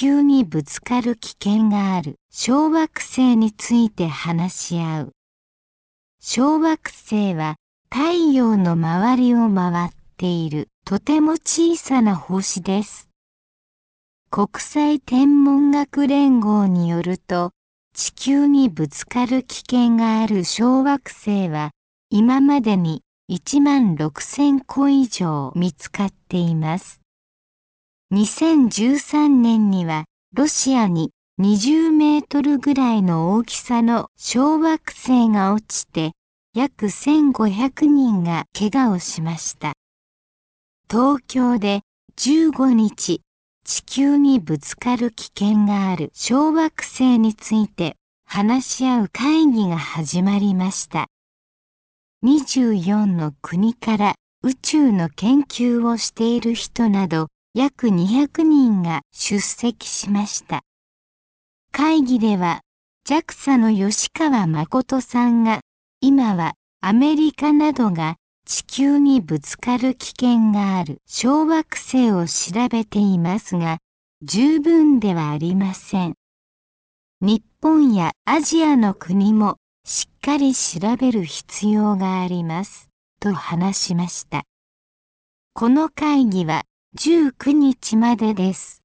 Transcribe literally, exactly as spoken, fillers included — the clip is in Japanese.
球にぶつかる危険がある小惑星について話し合う。小惑星は太陽の周りを回っているとても小さな星です。国際天文学連合によると、地球にぶつかる危険がある小惑星は今までにいちまんろくせんこ以上見つかっています。にせんじゅうさんねんにはロシアににじゅうメートルぐらいの大きさの小惑星が落ちて約せんごひゃくにんが怪我をしました。東京でじゅうごにち、地球にぶつかる危険がある小惑星について話し合う会議が始まりました。にじゅうよんの国から宇宙の研究をしている人など約にひゃくにんが出席しました。会議では ジャクサ の吉川誠さんが今はアメリカなどが地球にぶつかる危険がある小惑星を調べていますが十分ではありません。日本やアジアの国もしっかり調べる必要がありますと話しました。この会議はじゅうくにちまでです。